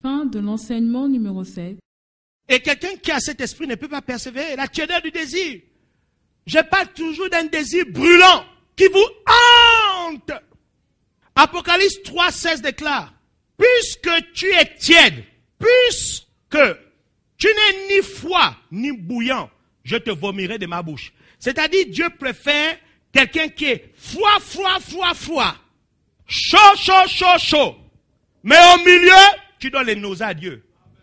Fin de l'enseignement numéro 7. Et quelqu'un qui a cet esprit ne peut pas persévérer. La tiédeur du désir. Je parle toujours d'un désir brûlant qui vous hante. Apocalypse 3,16 déclare, puisque tu es tiède, puisque tu n'es ni froid ni bouillant, je te vomirai de ma bouche. C'est-à-dire, Dieu préfère quelqu'un qui est froid. Chaud. Mais au milieu, tu donnes les nausées à Dieu.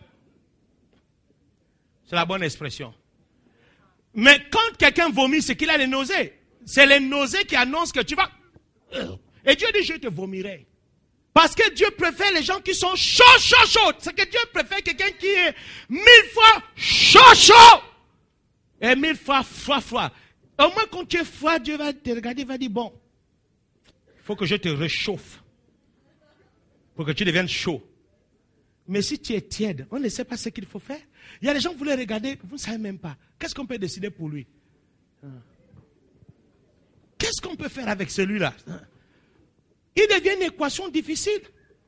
C'est la bonne expression. Mais quand quelqu'un vomit, c'est qu'il a les nausées. C'est les nausées qui annoncent que tu vas... Et Dieu dit, je te vomirai. Parce que Dieu préfère les gens qui sont chauds. C'est que Dieu préfère quelqu'un qui est 1000 fois chaud. Et 1000 fois froid. Au moins quand tu es froid, Dieu va te regarder et va dire, bon, il faut que je te réchauffe. Pour que tu deviennes chaud. Mais si tu es tiède, on ne sait pas ce qu'il faut faire. Il y a des gens qui voulaient regarder, vous ne savez même pas. Qu'est-ce qu'on peut décider pour lui? Qu'est-ce qu'on peut faire avec celui-là? Il devient une équation difficile.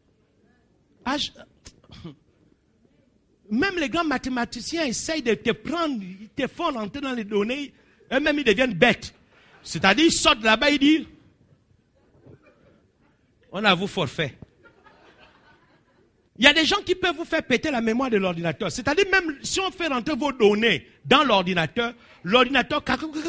Même les grands mathématiciens essayent de te prendre, ils te font rentrer dans les données, eux-mêmes ils deviennent bêtes. C'est-à-dire, ils sortent là-bas, ils disent, on avoue forfait. Il y a des gens qui peuvent vous faire péter la mémoire de l'ordinateur. C'est-à-dire, même si on fait rentrer vos données dans l'ordinateur, l'ordinateur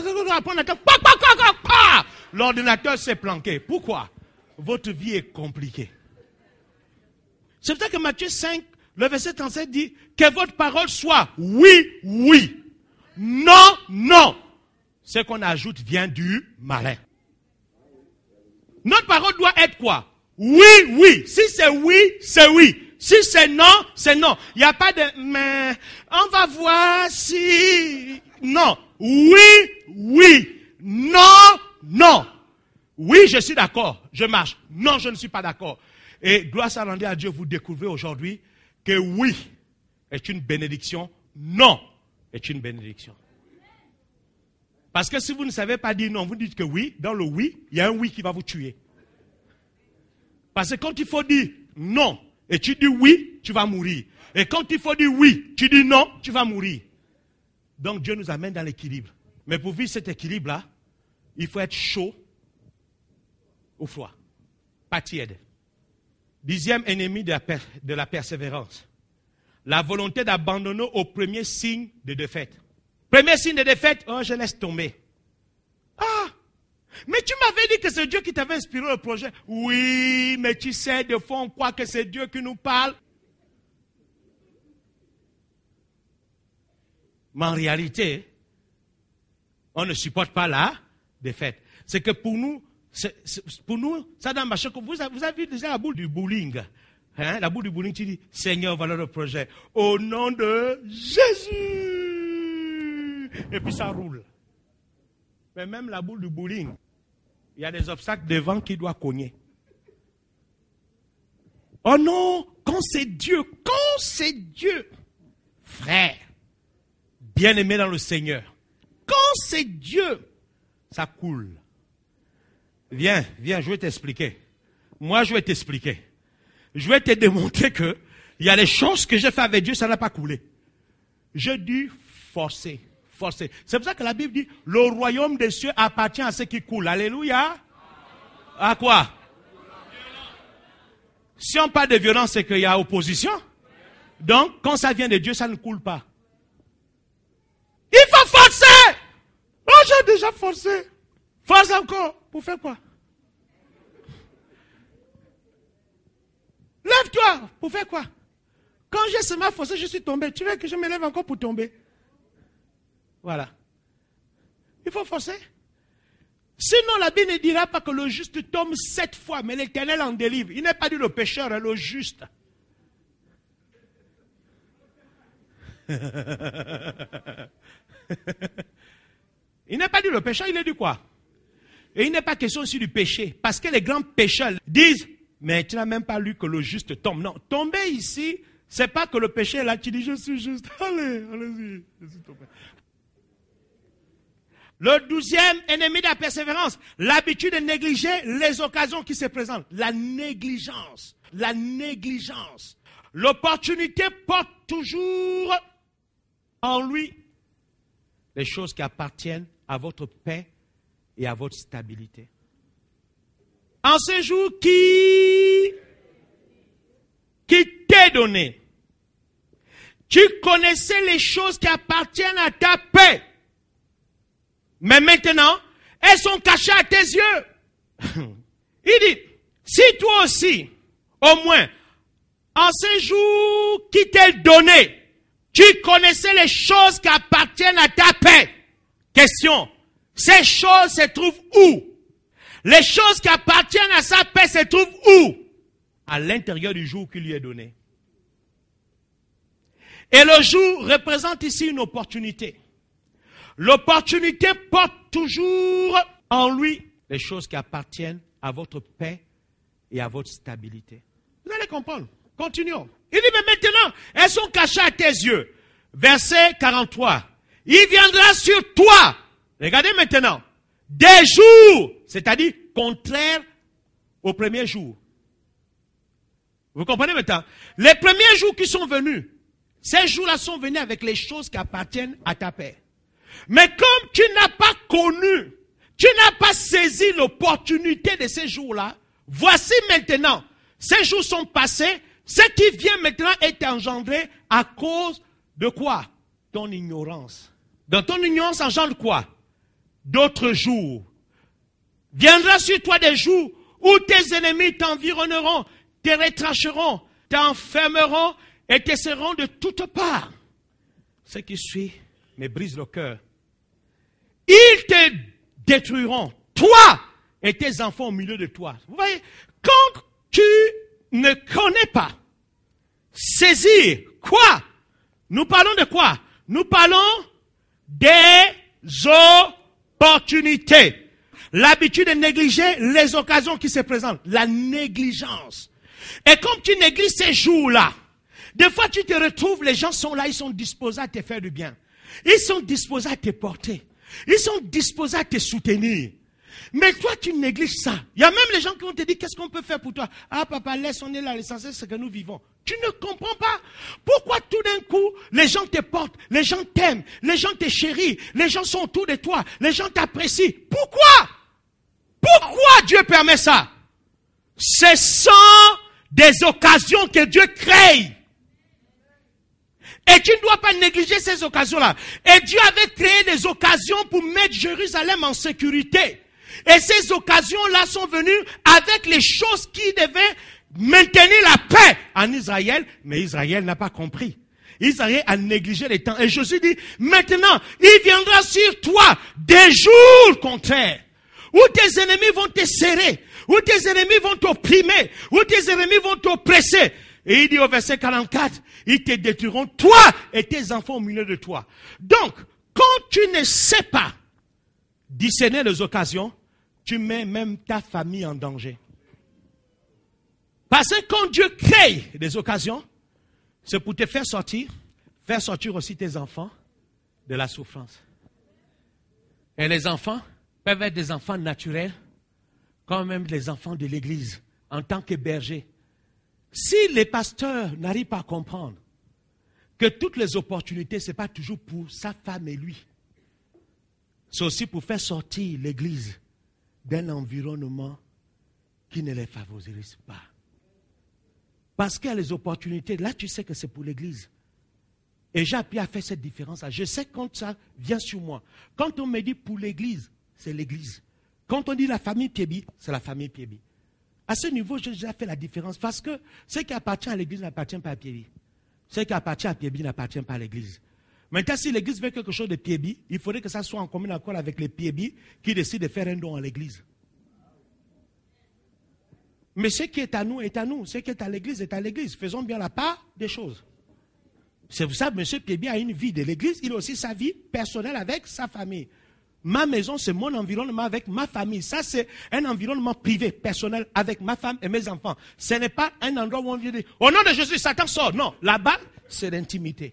s'est planqué. Pourquoi? Votre vie est compliquée. C'est pour ça que Matthieu 5, le verset 37 dit, que votre parole soit oui, non. Ce qu'on ajoute vient du malin. Notre parole doit être quoi? Oui. Si c'est oui, c'est oui. Si c'est non, c'est non. Il n'y a pas de, mais, on va voir si, non. Oui. Non. Oui, je suis d'accord, je marche. Non, je ne suis pas d'accord. Et gloire soit rendue à Dieu, vous découvrez aujourd'hui que oui est une bénédiction, non est une bénédiction. Parce que si vous ne savez pas dire non, vous dites que oui, dans le oui, il y a un oui qui va vous tuer. Parce que quand il faut dire non, et tu dis oui, tu vas mourir. Et quand il faut dire oui, tu dis non, tu vas mourir. Donc Dieu nous amène dans l'équilibre. Mais pour vivre cet équilibre-là, il faut être chaud ou froid. Pas tiède. 10e ennemi de la persévérance. La volonté d'abandonner au premier signe de défaite. Premier signe de défaite, oh je laisse tomber. Mais tu m'avais dit que c'est Dieu qui t'avait inspiré le projet. Oui, mais tu sais, des fois on croit que c'est Dieu qui nous parle. Mais en réalité, on ne supporte pas la défaite. C'est que pour nous, ça dans ma choc. Vous avez vu déjà la boule du bowling. Hein? La boule du bowling, tu dis, Seigneur, voilà le projet. Au nom de Jésus. Et puis ça roule. Mais même la boule du bowling, il y a des obstacles devant qui doit cogner. Oh non, quand c'est Dieu, frère, bien-aimé dans le Seigneur, quand c'est Dieu, ça coule. Viens, je vais t'expliquer. Moi, je vais t'expliquer. Je vais te démontrer que il y a des choses que j'ai fait avec Dieu, ça n'a pas coulé. Je dis forcer. C'est pour ça que la Bible dit, le royaume des cieux appartient à ceux qui coulent. Alléluia. À quoi? Si on parle de violence, c'est qu'il y a opposition. Donc, quand ça vient de Dieu, ça ne coule pas. Il faut forcer. Oh, j'ai déjà forcé. Force encore. Pour faire quoi? Lève-toi. Pour faire quoi? Quand j'ai seulement forcé, je suis tombé. Tu veux que je me lève encore pour tomber? Voilà. Il faut forcer. Sinon, la Bible ne dira pas que le juste tombe 7 fois, mais l'Éternel en délivre. Il n'est pas dit le pécheur, le juste. Il n'est pas dit le pécheur, il est dit quoi? Et il n'est pas question aussi du péché. Parce que les grands pécheurs disent, mais tu n'as même pas lu que le juste tombe. Non, tomber ici, c'est pas que le péché est là, tu dis je suis juste. Allez-y, je suis tombé. Le 12e ennemi de la persévérance, l'habitude de négliger les occasions qui se présentent. La négligence. L'opportunité porte toujours en lui les choses qui appartiennent à votre paix et à votre stabilité. En ce jour qui t'est donné, tu connaissais les choses qui appartiennent à ta paix. Mais maintenant, elles sont cachées à tes yeux. Il dit, si toi aussi, au moins, en ce jour qui t'est donné, tu connaissais les choses qui appartiennent à ta paix. Question, ces choses se trouvent où? Les choses qui appartiennent à sa paix se trouvent où? À l'intérieur du jour qui lui est donné. Et le jour représente ici une opportunité. L'opportunité porte toujours en lui les choses qui appartiennent à votre paix et à votre stabilité. Vous allez comprendre. Continuons. Il dit, mais maintenant, elles sont cachées à tes yeux. Verset 43. Il viendra sur toi. Regardez maintenant. Des jours, c'est-à-dire contraire au premier jour. Vous comprenez maintenant? Les premiers jours qui sont venus, ces jours-là sont venus avec les choses qui appartiennent à ta paix. Mais comme tu n'as pas connu, tu n'as pas saisi l'opportunité de ces jours-là, voici maintenant, ces jours sont passés, ce qui vient maintenant est engendré à cause de quoi? Ton ignorance. Dans ton ignorance engendre quoi? D'autres jours. Viendra sur toi des jours où tes ennemis t'environneront, te retrancheront, t'enfermeront et te seront de toutes parts. Ce qui suit me brise le cœur. Ils te détruiront, toi et tes enfants au milieu de toi. Vous voyez, quand tu ne connais pas, saisir quoi? Nous parlons de quoi? Nous parlons des opportunités. L'habitude de négliger les occasions qui se présentent. La négligence. Et comme tu négliges ces jours-là, des fois tu te retrouves, les gens sont là, ils sont disposés à te faire du bien. Ils sont disposés à te porter. Ils sont disposés à te soutenir. Mais toi, tu négliges ça. Il y a même les gens qui vont te dire, qu'est-ce qu'on peut faire pour toi? Ah papa, laisse, on est là, l'essentiel c'est que nous vivons. Tu ne comprends pas. Pourquoi tout d'un coup, les gens te portent, les gens t'aiment, les gens te chérissent, les gens sont autour de toi, les gens t'apprécient. Pourquoi? Pourquoi Dieu permet ça? Ce sont des occasions que Dieu crée. Et tu ne dois pas négliger ces occasions-là. Et Dieu avait créé des occasions pour mettre Jérusalem en sécurité. Et ces occasions-là sont venues avec les choses qui devaient maintenir la paix en Israël. Mais Israël n'a pas compris. Israël a négligé les temps. Et Jésus dit, maintenant, il viendra sur toi des jours contraires, où tes ennemis vont te serrer, où tes ennemis vont t'opprimer, où tes ennemis vont t'oppresser. Et il dit au verset 44, ils te détruiront, toi et tes enfants au milieu de toi. Donc, quand tu ne sais pas discerner les occasions, tu mets même ta famille en danger. Parce que quand Dieu crée des occasions, c'est pour te faire sortir aussi tes enfants de la souffrance. Et les enfants peuvent être des enfants naturels, comme même les enfants de l'église, en tant que bergers. Si les pasteurs n'arrivent pas à comprendre que toutes les opportunités, ce n'est pas toujours pour sa femme et lui. C'est aussi pour faire sortir l'église d'un environnement qui ne les favorise pas. Parce qu'il y a les opportunités, là tu sais que c'est pour l'église. Et j'ai appris à faire cette différence-là. Je sais quand ça vient sur moi. Quand on me dit pour l'église, c'est l'église. Quand on dit la famille Piebi, c'est la famille Piebi. À ce niveau, j'ai déjà fait la différence parce que ce qui appartient à l'église n'appartient pas à Piebi. Ce qui appartient à Piebi n'appartient pas à l'église. Maintenant, si l'église veut quelque chose de Piebi, il faudrait que ça soit en commun accord avec les Piebi qui décident de faire un don à l'église. Mais ce qui est à nous est à nous. Ce qui est à l'église est à l'église. Faisons bien la part des choses. C'est pour ça que M. Piebi a une vie de l'église. Il a aussi sa vie personnelle avec sa famille. Ma maison, c'est mon environnement avec ma famille. Ça, c'est un environnement privé, personnel, avec ma femme et mes enfants. Ce n'est pas un endroit où on vient dire, au nom de Jésus, Satan sort. Non, là-bas, c'est l'intimité.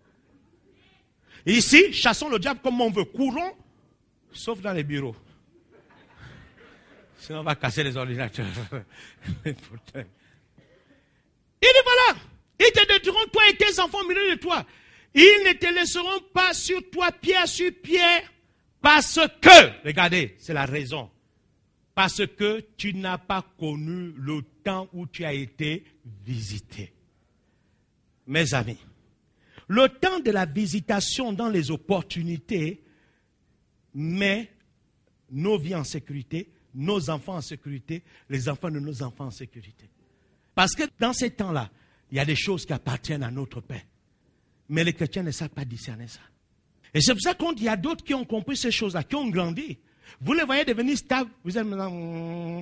Ici, chassons le diable comme on veut. Courons, sauf dans les bureaux. Sinon, on va casser les ordinateurs. Il dit voilà. Il mettront toi et tes enfants au milieu de toi. Ils ne te laisseront pas sur toi pierre sur pierre parce que, regardez, c'est la raison, parce que tu n'as pas connu le temps où tu as été visité. Mes amis, le temps de la visitation dans les opportunités met nos vies en sécurité, nos enfants en sécurité, les enfants de nos enfants en sécurité. Parce que dans ces temps-là, il y a des choses qui appartiennent à notre Père. Mais les chrétiens ne savent pas discerner ça. Et c'est pour ça qu'il y a d'autres qui ont compris ces choses-là, qui ont grandi. Vous les voyez devenir stables, vous êtes maintenant...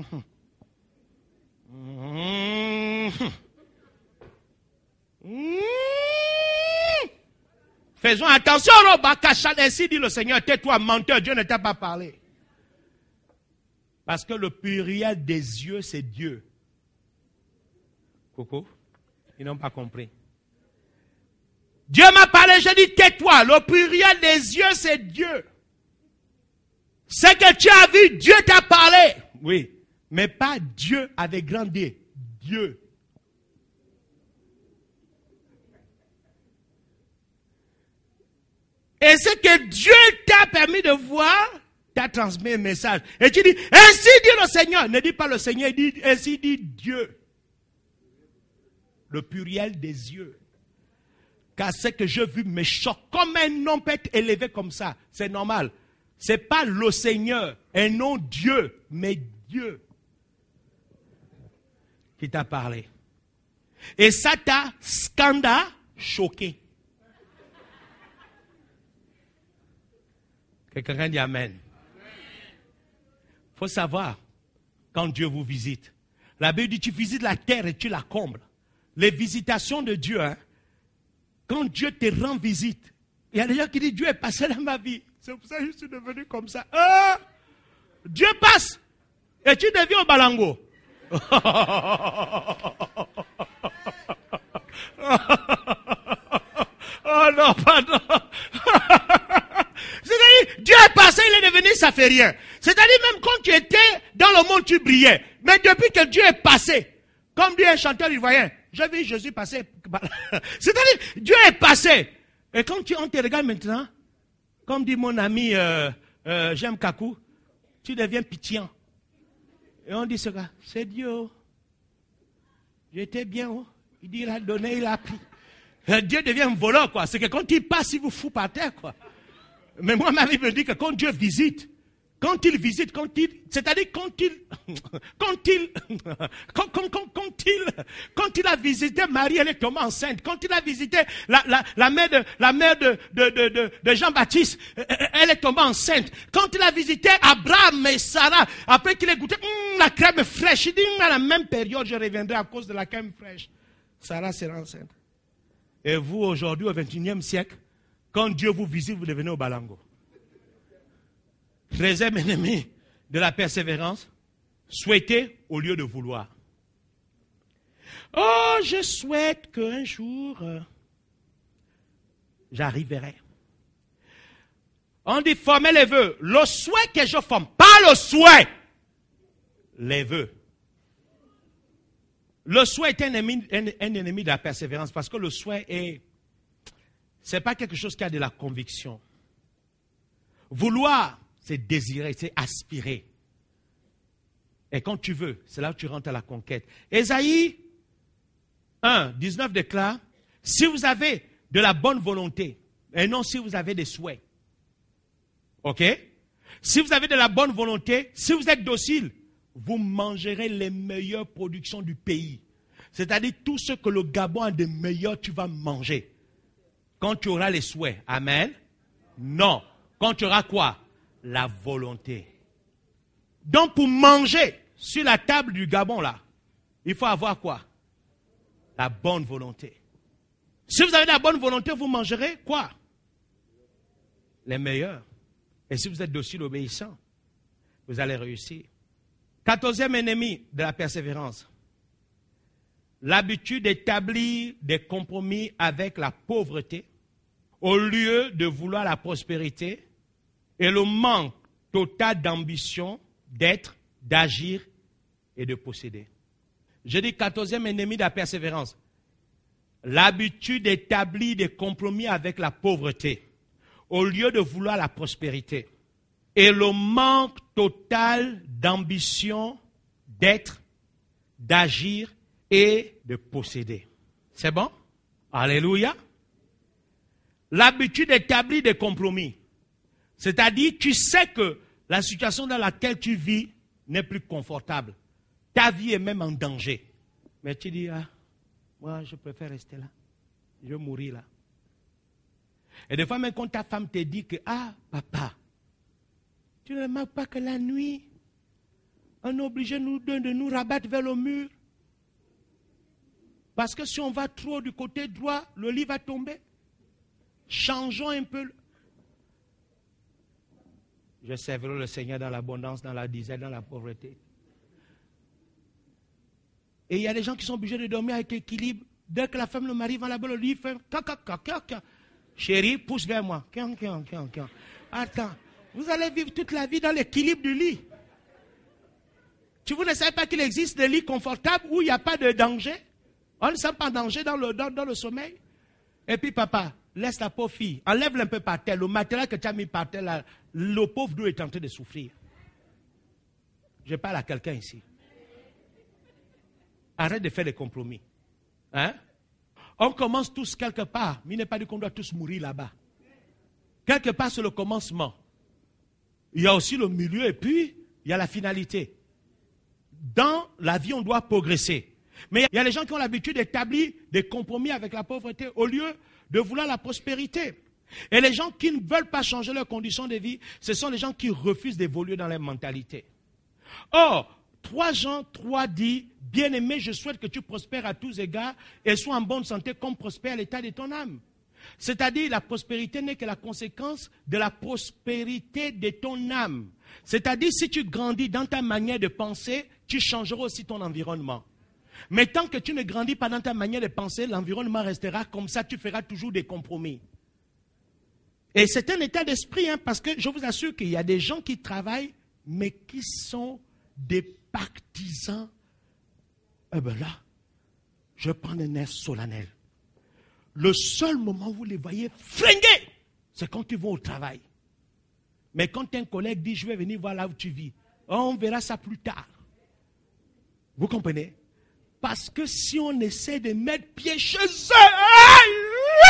Faisons attention, ainsi dit le Seigneur, tais-toi, menteur, Dieu ne t'a pas parlé. Parce que le pluriel des yeux, c'est Dieu. Coco, ils n'ont pas compris. Dieu m'a parlé, j'ai dit tais-toi. Le pluriel des yeux, c'est Dieu. C'est que tu as vu, Dieu t'a parlé. Oui, mais pas Dieu avec grand D. Dieu. Et ce que Dieu t'a permis de voir, t'a transmis un message. Et tu dis, ainsi dit le Seigneur. Ne dis pas le Seigneur, dit, ainsi dit Dieu. Le pluriel des yeux. Car ce que j'ai vu me choque. Comme un homme peut être élevé comme ça, c'est normal. Ce n'est pas le Seigneur, un nom Dieu, mais Dieu qui t'a parlé. Et ça t'a scandale choqué. Quelqu'un dit Amen. Il faut savoir, quand Dieu vous visite, la Bible dit tu visites la terre et tu la combles. Les visitations de Dieu, hein, quand Dieu te rend visite, il y a des gens qui disent Dieu est passé dans ma vie. C'est pour ça que je suis devenu comme ça. Dieu passe et tu deviens au balango. Oh non, pardon. C'est-à-dire, Dieu est passé, il est devenu, ça fait rien. C'est-à-dire, même quand tu étais dans le monde, tu brillais. Mais depuis que Dieu est passé, comme dit un chanteur ivoirien, j'ai vu Jésus passer. C'est-à-dire, Dieu est passé. Et quand on te regarde maintenant, comme dit mon ami J'aime Kakou, tu deviens pitiant. Et on dit ce gars, c'est Dieu. J'étais bien. Il dit, il a donné, il a pris. Dieu devient un voleur, quoi. C'est que quand il passe, il vous fout par terre, quoi. Mais moi, ma vie me dit que quand Dieu visite, c'est-à-dire quand il a visité Marie, elle est tombée enceinte. Quand il a visité la mère de Jean-Baptiste, elle est tombée enceinte. Quand il a visité Abraham et Sarah, après qu'il ait goûté la crème fraîche, il dit à la même période, je reviendrai à cause de la crème fraîche. Sarah sera enceinte. Et vous, aujourd'hui, au XXIe siècle, quand Dieu vous visite, vous devenez au balango. 13e ennemi de la persévérance, souhaiter au lieu de vouloir. Oh, je souhaite qu'un jour, j'arriverai. On dit former les vœux. Le souhait que je forme, pas le souhait. Les vœux. Le souhait est un ennemi de la persévérance parce que le souhait c'est pas quelque chose qui a de la conviction. Vouloir, c'est désirer, c'est aspirer. Et quand tu veux, c'est là où tu rentres à la conquête. Ésaïe 1:19 déclare, si vous avez de la bonne volonté, et non si vous avez des souhaits. Ok? Si vous avez de la bonne volonté, si vous êtes docile, vous mangerez les meilleures productions du pays. C'est-à-dire tout ce que le Gabon a de meilleur, tu vas manger. Quand tu auras les souhaits. Amen? Non. Quand tu auras quoi? La volonté. Donc pour manger sur la table du Gabon là, il faut avoir quoi? La bonne volonté. Si vous avez la bonne volonté, vous mangerez quoi? Les meilleurs. Et si vous êtes docile, obéissant, vous allez réussir. 14e ennemi de la persévérance. L'habitude d'établir des compromis avec la pauvreté au lieu de vouloir la prospérité et le manque total d'ambition d'être, d'agir et de posséder. Je dis 14e ennemi de la persévérance. l'habitude établie des compromis avec la pauvreté, au lieu de vouloir la prospérité, et le manque total d'ambition d'être, d'agir et de posséder. C'est bon? Alléluia. L'habitude établie des compromis. C'est-à-dire, tu sais que la situation dans laquelle tu vis n'est plus confortable. Ta vie est même en danger. Mais tu dis, moi je préfère rester là. Je vais mourir là. Et des fois, même quand ta femme te dit que, papa, tu ne remarques pas que la nuit, on est obligé de nous rabattre vers le mur. Parce que si on va trop du côté droit, le lit va tomber. Changeons un peu. Je servirai le Seigneur dans l'abondance, dans la disette, dans la pauvreté. Et il y a des gens qui sont obligés de dormir avec équilibre. Dès que la femme, le mari va là-bas, le lit fait... Chérie, pousse vers moi. Attends, vous allez vivre toute la vie dans l'équilibre du lit. Vous ne savez pas qu'il existe des lits confortables où il n'y a pas de danger? On ne sent pas en danger dans le sommeil. Et puis papa, laisse la pauvre fille, enlève-la un peu par terre. Le matelas que tu as mis par terre, là, le pauvre doux est en train de souffrir. Je parle à quelqu'un ici. Arrête de faire des compromis. Hein? On commence tous quelque part, mais il n'est pas dit qu'on doit tous mourir là-bas. Quelque part, c'est le commencement. Il y a aussi le milieu et puis il y a la finalité. Dans la vie, on doit progresser. Mais il y a les gens qui ont l'habitude d'établir des compromis avec la pauvreté au lieu de vouloir la prospérité. Et les gens qui ne veulent pas changer leurs conditions de vie, ce sont les gens qui refusent d'évoluer dans leur mentalité. Or, 3 Jean 3 dit, bien-aimé, je souhaite que tu prospères à tous égards et sois en bonne santé comme prospère l'état de ton âme. C'est-à-dire, la prospérité n'est que la conséquence de la prospérité de ton âme. C'est-à-dire, si tu grandis dans ta manière de penser, tu changeras aussi ton environnement. Mais tant que tu ne grandis pas dans ta manière de penser, l'environnement restera comme ça, tu feras toujours des compromis. Et c'est un état d'esprit, parce que je vous assure qu'il y a des gens qui travaillent, mais qui sont des partisans. Eh bien là, je prends un air solennel. Le seul moment où vous les voyez fringuer, c'est quand ils vont au travail. Mais quand un collègue dit, je vais venir voir là où tu vis, on verra ça plus tard. Vous comprenez? Parce que si on essaie de mettre pied chez eux,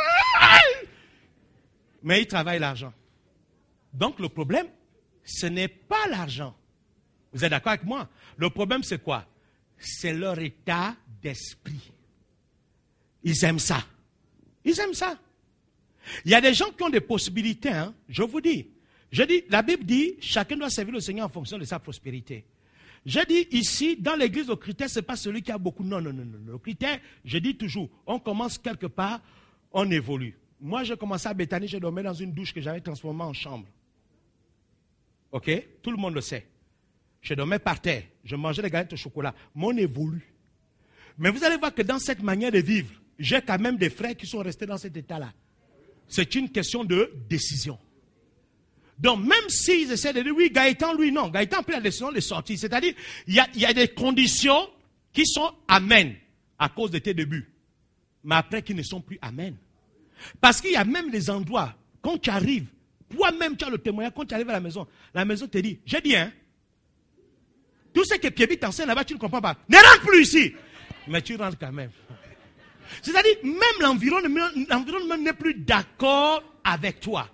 mais ils travaillent l'argent. Donc le problème, ce n'est pas l'argent. Vous êtes d'accord avec moi? Le problème, c'est quoi? C'est leur état d'esprit. Ils aiment ça. Ils aiment ça. Il y a des gens qui ont des possibilités, je vous dis. La Bible dit, chacun doit servir le Seigneur en fonction de sa prospérité. Je dis ici, dans l'église, le critère, ce n'est pas celui qui a beaucoup. Non. Le critère, je dis toujours, on commence quelque part, on évolue. Moi, j'ai commencé à Bethany, je dormais dans une douche que j'avais transformée en chambre. Ok? Tout le monde le sait. Je dormais par terre, je mangeais des galettes au chocolat. Mais on évolue. Mais vous allez voir que dans cette manière de vivre, j'ai quand même des frères qui sont restés dans cet état-là. C'est une question de décision. Donc, même s'ils essaient de dire, oui, Gaëtan, lui, non. Gaëtan a pris la décision de sortir. C'est-à-dire, il y a des conditions qui sont amen à cause de tes débuts. Mais après, qui ne sont plus amen. Parce qu'il y a même des endroits, quand tu arrives, toi-même, tu as le témoignage, quand tu arrives à la maison te dit, j'ai dit, tout ce que Pierre t'enseigne là-bas, tu ne comprends pas. Ne rentre plus ici. Mais tu rentres quand même. C'est-à-dire, même l'environnement n'est plus d'accord avec toi.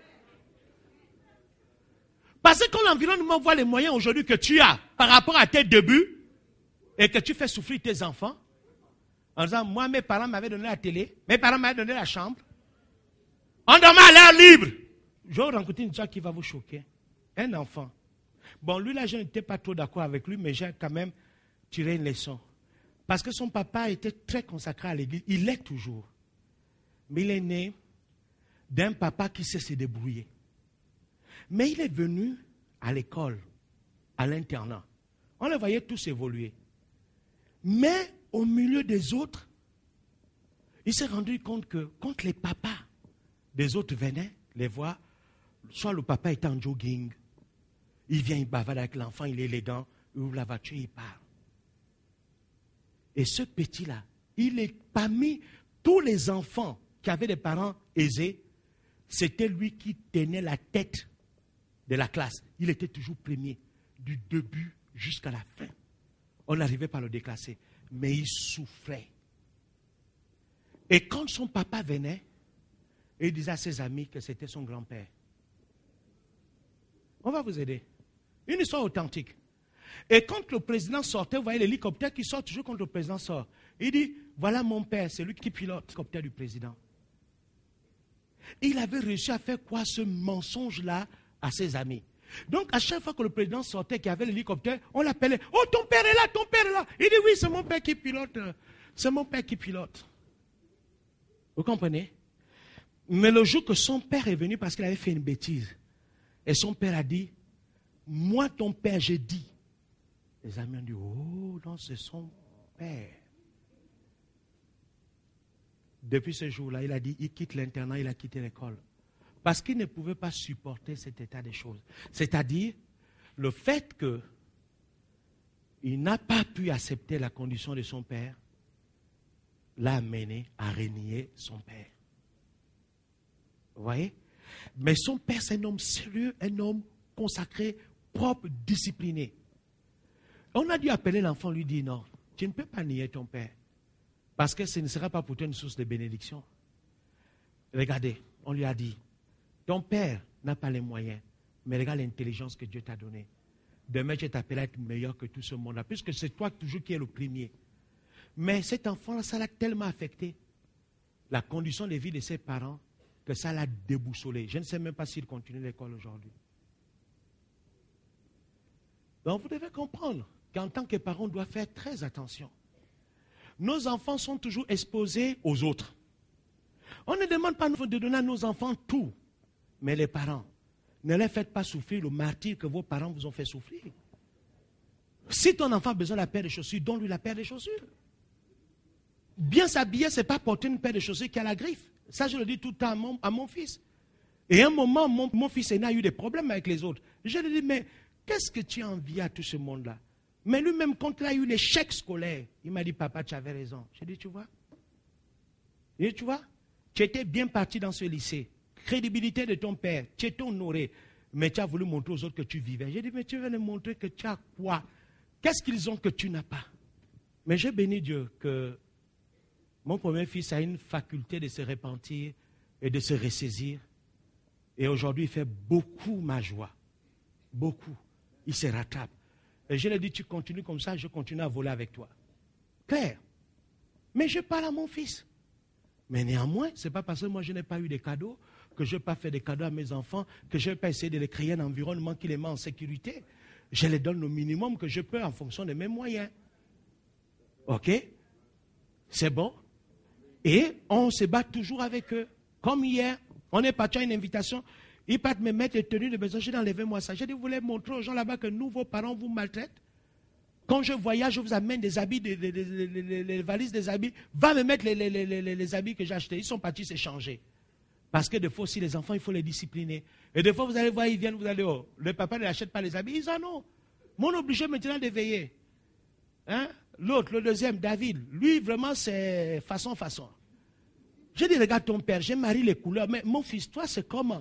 Parce que quand l'environnement voit les moyens aujourd'hui que tu as par rapport à tes débuts et que tu fais souffrir tes enfants, en disant, moi, mes parents m'avaient donné la télé, mes parents m'avaient donné la chambre, on dormait à l'air libre. Je vais rencontrer une chose qui va vous choquer. Un enfant. Bon, lui là, je n'étais pas trop d'accord avec lui, mais j'ai quand même tiré une leçon. Parce que son papa était très consacré à l'église. Il l'est toujours. Mais il est né d'un papa qui sait se débrouiller. Mais il est venu à l'école, à l'internat. On les voyait tous évoluer. Mais au milieu des autres, il s'est rendu compte que quand les papas des autres venaient les voir, soit le papa était en jogging, il vient, il bavarde avec l'enfant, il est élégant, il ouvre la voiture, il part. Et ce petit-là, il est parmi tous les enfants qui avaient des parents aisés, c'était lui qui tenait la tête de la classe. Il était toujours premier, du début jusqu'à la fin. On n'arrivait pas à le déclasser, mais il souffrait. Et quand son papa venait, il disait à ses amis que c'était son grand-père. On va vous aider. Une histoire authentique. Et quand le président sortait, vous voyez l'hélicoptère qui sort toujours quand le président sort. Il dit, voilà mon père, c'est lui qui pilote l'hélicoptère du président. Il avait réussi à faire quoi ce mensonge-là à ses amis. Donc à chaque fois que le président sortait, qu'il y avait l'hélicoptère, on l'appelait, oh ton père est là, ton père est là. Il dit, oui, c'est mon père qui pilote. C'est mon père qui pilote. Vous comprenez? Mais le jour que son père est venu parce qu'il avait fait une bêtise, et son père a dit, moi ton père, j'ai dit. Les amis ont dit, oh non, c'est son père. Depuis ce jour-là, il a dit, il quitte l'internat, il a quitté l'école. Parce qu'il ne pouvait pas supporter cet état des choses. C'est-à-dire, le fait qu'il n'a pas pu accepter la condition de son père, l'a amené à renier son père. Vous voyez? Mais son père, c'est un homme sérieux, un homme consacré, propre, discipliné. On a dû appeler l'enfant, lui dire non, tu ne peux pas nier ton père. Parce que ce ne sera pas pour toi une source de bénédiction. Regardez, on lui a dit, ton père n'a pas les moyens, mais regarde l'intelligence que Dieu t'a donnée. Demain, tu t'appelles à être meilleur que tout ce monde-là, puisque c'est toi toujours qui es le premier. Mais cet enfant-là, ça l'a tellement affecté, la condition de vie de ses parents, que ça l'a déboussolé. Je ne sais même pas s'il continue l'école aujourd'hui. Donc vous devez comprendre qu'en tant que parents, on doit faire très attention. Nos enfants sont toujours exposés aux autres. On ne demande pas de donner à nos enfants tout. Mais les parents, ne les faites pas souffrir le martyre que vos parents vous ont fait souffrir. Si ton enfant a besoin de la paire de chaussures, donne-lui la paire de chaussures. Bien s'habiller, ce n'est pas porter une paire de chaussures qui a la griffe. Ça, je le dis tout le temps à mon fils. Et à un moment, mon fils aîné a eu des problèmes avec les autres. Je lui ai dit, mais qu'est-ce que tu as envie à tout ce monde-là? Mais lui-même, quand il a eu l'échec scolaire, il m'a dit, papa, tu avais raison. J'ai dit, tu vois? Et tu vois? Tu étais bien parti dans ce lycée. Crédibilité de ton père, tu étais honoré. Mais tu as voulu montrer aux autres que tu vivais. J'ai dit, mais tu veux leur montrer que tu as quoi? Qu'est-ce qu'ils ont que tu n'as pas? Mais j'ai béni Dieu que mon premier fils a une faculté de se repentir et de se ressaisir. Et aujourd'hui, il fait beaucoup ma joie. Beaucoup. Il se rattrape. Et je lui ai dit, tu continues comme ça, je continue à voler avec toi. Clair. Mais je parle à mon fils. Mais néanmoins, ce n'est pas parce que moi je n'ai pas eu de cadeaux, que je n'ai pas fait de cadeaux à mes enfants, que je n'ai pas essayé de les créer un environnement qui les met en sécurité. Je les donne le minimum que je peux en fonction de mes moyens. Ok? C'est bon? Et on se bat toujours avec eux. Comme hier, on est parti à une invitation. Ils partent me mettre les tenues de besoin. J'ai dit, enlevez-moi ça. J'ai dit, vous voulez montrer aux gens là-bas que nous, vos parents, vous maltraitent? Quand je voyage, je vous amène des habits, les valises des habits. Va me mettre les habits que j'ai achetés. Ils sont partis s'échanger. Parce que des fois aussi, les enfants, il faut les discipliner. Et des fois, vous allez voir, ils viennent, vous allez, oh, le papa ne l'achète pas les habits. Ils en ont. Mon obligé maintenant de veiller. Hein? L'autre, le deuxième, David, lui, vraiment, c'est façon. J'ai dit, regarde ton père, j'ai marié les couleurs. Mais mon fils, toi, c'est comment?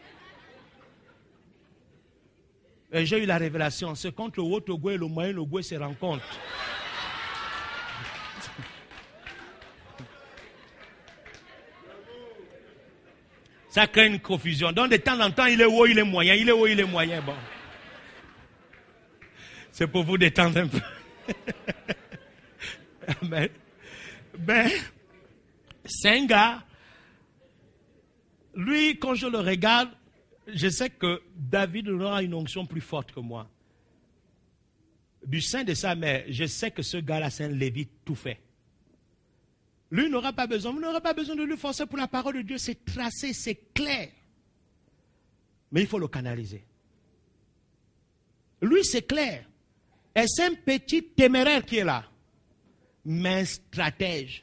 Et j'ai eu la révélation. C'est quand le haut Togo et le moyen Togo se rencontrent. Ça crée une confusion. Donc de temps en temps, il est haut, il est moyen. Il est haut, il est moyen. Bon. C'est pour vous détendre un peu. Ben, c'est un gars. Lui, quand je le regarde, je sais que David aura une onction plus forte que moi. Du sein de sa mère, je sais que ce gars-là, c'est un lévite tout fait. Lui n'aura pas besoin, vous n'aurez pas besoin de lui forcer pour la parole de Dieu, c'est tracé, c'est clair. Mais il faut le canaliser. Lui, c'est clair. Et c'est un petit téméraire qui est là. Mais un stratège.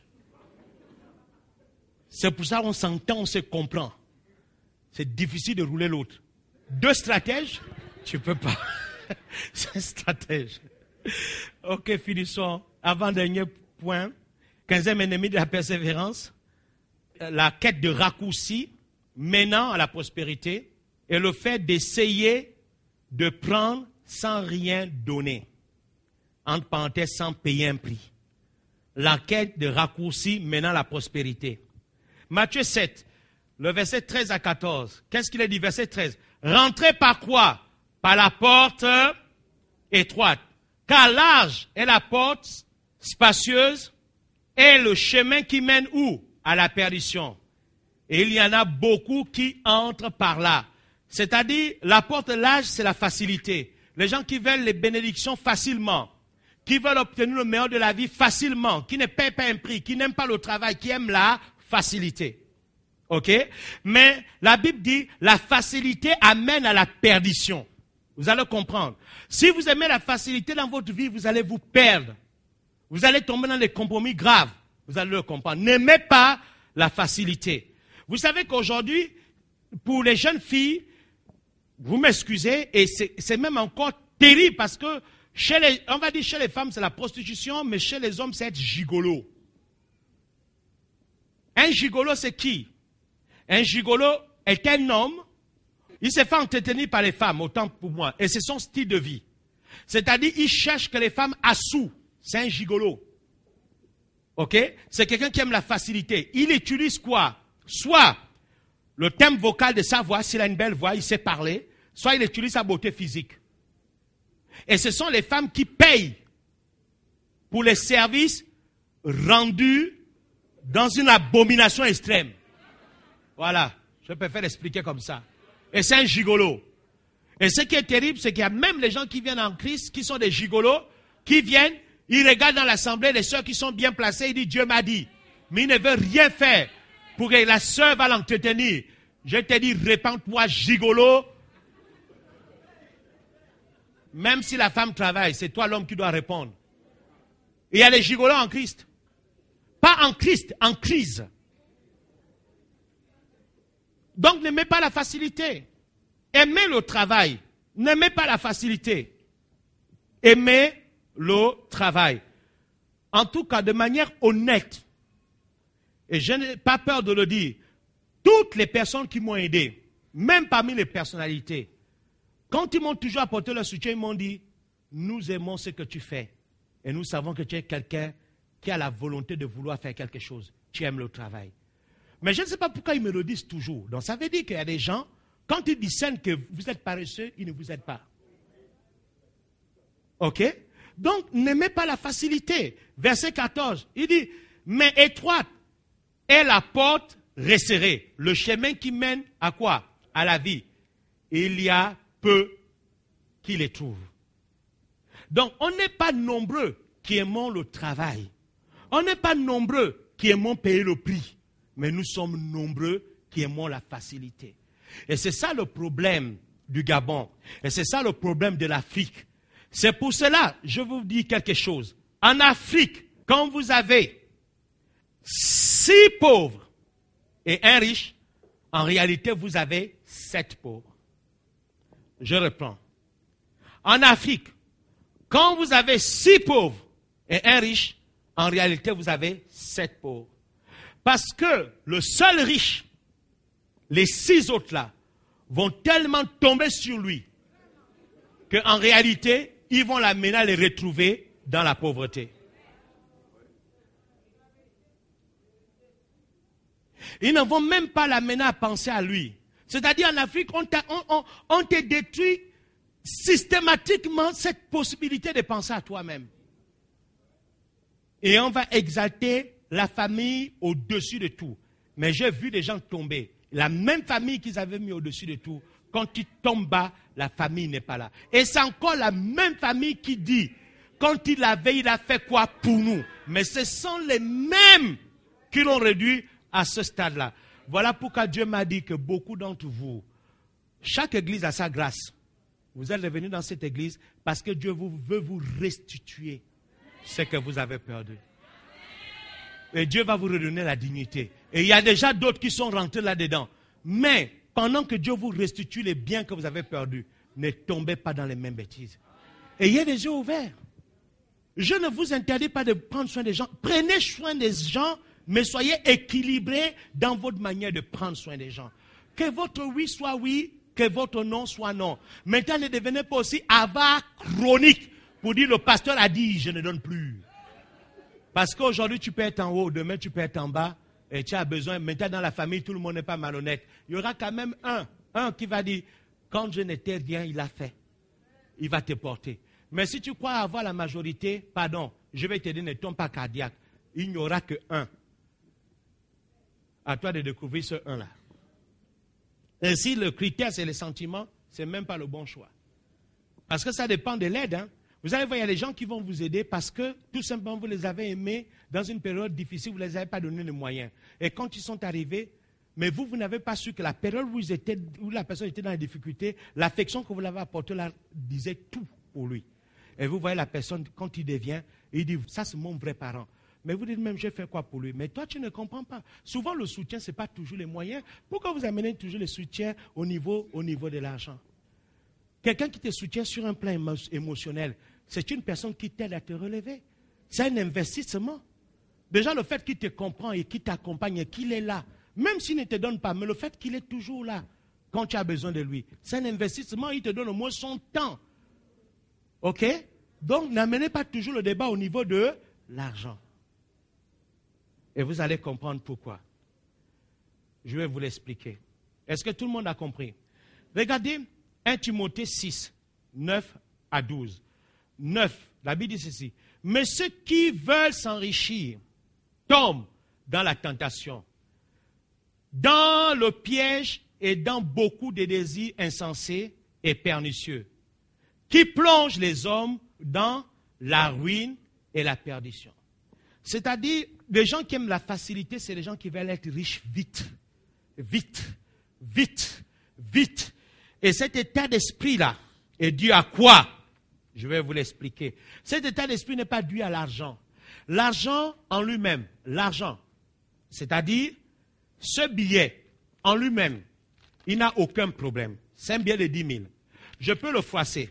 C'est pour ça qu'on s'entend, on se comprend. C'est difficile de rouler l'autre. Deux stratèges, tu ne peux pas. C'est un stratège. Ok, finissons. Avant-dernier point. 15e ennemi de la persévérance, la quête de raccourci menant à la prospérité et le fait d'essayer de prendre sans rien donner. Entre parenthèses, sans payer un prix. La quête de raccourci menant à la prospérité. Matthieu 7, le verset 13 à 14. Qu'est-ce qu'il est dit, verset 13? Rentrez par quoi? Par la porte étroite. Car large est la porte spacieuse et le chemin qui mène où? À la perdition. Et il y en a beaucoup qui entrent par là. C'est-à-dire, la porte large, c'est la facilité. Les gens qui veulent les bénédictions facilement, qui veulent obtenir le meilleur de la vie facilement, qui ne paient pas un prix, qui n'aiment pas le travail, qui aiment la facilité. Ok? Mais la Bible dit, la facilité amène à la perdition. Vous allez comprendre. Si vous aimez la facilité dans votre vie, vous allez vous perdre. Vous allez tomber dans des compromis graves. Vous allez le comprendre. N'aimez pas la facilité. Vous savez qu'aujourd'hui, pour les jeunes filles, vous m'excusez, et c'est même encore terrible parce que on va dire chez les femmes c'est la prostitution, mais chez les hommes c'est être gigolo. Un gigolo c'est qui? Un gigolo est un homme, il se fait entretenir par les femmes, autant pour moi, et c'est son style de vie. C'est-à-dire il cherche que les femmes assouent. C'est un gigolo. Ok? C'est quelqu'un qui aime la facilité. Il utilise quoi? Soit le thème vocal de sa voix, s'il a une belle voix, il sait parler, soit il utilise sa beauté physique. Et ce sont les femmes qui payent pour les services rendus dans une abomination extrême. Voilà, je préfère l'expliquer comme ça. Et c'est un gigolo. Et ce qui est terrible, c'est qu'il y a même les gens qui viennent en Christ, qui sont des gigolos, qui viennent, ils regardent dans l'assemblée les sœurs qui sont bien placées, ils disent Dieu m'a dit. Mais ils ne veulent rien faire pour que la sœur va l'entretenir. Je te dis, répands-toi gigolo. Même si la femme travaille, c'est toi l'homme qui doit répondre. Il y a les gigolos en Christ. Pas en Christ, en crise. Donc n'aimez pas la facilité. Aimez le travail. N'aimez pas la facilité. Aimez le travail. En tout cas, de manière honnête. Et je n'ai pas peur de le dire. Toutes les personnes qui m'ont aidé, même parmi les personnalités, quand ils m'ont toujours apporté leur soutien, ils m'ont dit, nous aimons ce que tu fais. Et nous savons que tu es quelqu'un qui a la volonté de vouloir faire quelque chose. Tu aimes le travail. Mais je ne sais pas pourquoi ils me le disent toujours. Donc ça veut dire qu'il y a des gens, quand ils discernent que vous êtes paresseux, ils ne vous aident pas. Ok? Donc n'aimez pas la facilité. Verset 14, il dit, mais étroite est la porte resserrée. Le chemin qui mène à quoi? À la vie. Il y a peu qui les trouvent. Donc, on n'est pas nombreux qui aimons le travail. On n'est pas nombreux qui aimons payer le prix. Mais nous sommes nombreux qui aimons la facilité. Et c'est ça le problème du Gabon. Et c'est ça le problème de l'Afrique. C'est pour cela, je vous dis quelque chose. En Afrique, quand vous avez 6 pauvres et un riche, en réalité, vous avez 7 pauvres. Je reprends. En Afrique, quand vous avez 6 pauvres et un riche, en réalité, vous avez 7 pauvres. Parce que le seul riche, les 6 autres là, vont tellement tomber sur lui qu'en réalité, ils vont l'amener à les retrouver dans la pauvreté. Ils ne vont même pas l'amener à penser à lui. C'est-à-dire en Afrique, on te détruit systématiquement cette possibilité de penser à toi-même. Et on va exalter la famille au-dessus de tout. Mais j'ai vu des gens tomber. La même famille qu'ils avaient mis au-dessus de tout, quand ils tombent bas, la famille n'est pas là. Et c'est encore la même famille qui dit, quand il avait, il a fait quoi pour nous? Mais ce sont les mêmes qui l'ont réduit à ce stade-là. Voilà pourquoi Dieu m'a dit que beaucoup d'entre vous, chaque église a sa grâce. Vous êtes revenus dans cette église parce que Dieu veut vous restituer ce que vous avez perdu. Et Dieu va vous redonner la dignité. Et il y a déjà d'autres qui sont rentrés là-dedans. Mais pendant que Dieu vous restitue les biens que vous avez perdus, ne tombez pas dans les mêmes bêtises. Ayez les yeux ouverts. Je ne vous interdis pas de prendre soin des gens. Prenez soin des gens, mais soyez équilibrés dans votre manière de prendre soin des gens. Que votre oui soit oui, que votre non soit non. Maintenant, ne devenez pas aussi avare chronique pour dire le pasteur a dit, je ne donne plus. Parce qu'aujourd'hui, tu peux être en haut, demain, tu peux être en bas, et tu as besoin. Maintenant, dans la famille, tout le monde n'est pas malhonnête. Il y aura quand même un qui va dire, quand je n'étais rien, il a fait. Il va te porter. Mais si tu crois avoir la majorité, pardon, je vais te dire, ne tombe pas cardiaque. Il n'y aura que un. À toi de découvrir ce un-là. Et si le critère, c'est les sentiments, ce n'est même pas le bon choix. Parce que ça dépend de l'aide. Hein. Vous allez voir, il y a des gens qui vont vous aider parce que, tout simplement, vous les avez aimés dans une période difficile, vous ne les avez pas donné les moyens. Et quand ils sont arrivés, mais vous n'avez pas su que la période où la personne était dans les difficultés, l'affection que vous l'avez apportée là disait tout pour lui. Et vous voyez la personne, quand il devient, il dit, ça c'est mon vrai parent. Mais vous dites même, j'ai fait quoi pour lui? Mais toi, tu ne comprends pas. Souvent, le soutien, ce n'est pas toujours les moyens. Pourquoi vous amenez toujours le soutien au niveau de l'argent? Quelqu'un qui te soutient sur un plan émotionnel, c'est une personne qui t'aide à te relever. C'est un investissement. Déjà, le fait qu'il te comprend et qu'il t'accompagne et qu'il est là, même s'il ne te donne pas, mais le fait qu'il est toujours là quand tu as besoin de lui, c'est un investissement, il te donne au moins son temps. OK? Donc, n'amenez pas toujours le débat au niveau de l'argent. Et vous allez comprendre pourquoi. Je vais vous l'expliquer. Est-ce que tout le monde a compris? Regardez 1 Timothée 6, 9 à 12. 9, la Bible dit ceci. Mais ceux qui veulent s'enrichir tombent dans la tentation, dans le piège et dans beaucoup de désirs insensés et pernicieux, qui plongent les hommes dans la ruine et la perdition. C'est-à-dire, les gens qui aiment la facilité, c'est les gens qui veulent être riches vite. Vite, vite, vite. Et cet état d'esprit-là est dû à quoi? Je vais vous l'expliquer. Cet état d'esprit n'est pas dû à l'argent. L'argent en lui-même, l'argent, c'est-à-dire ce billet en lui-même, il n'a aucun problème. C'est un billet de 10 000. Je peux le froisser.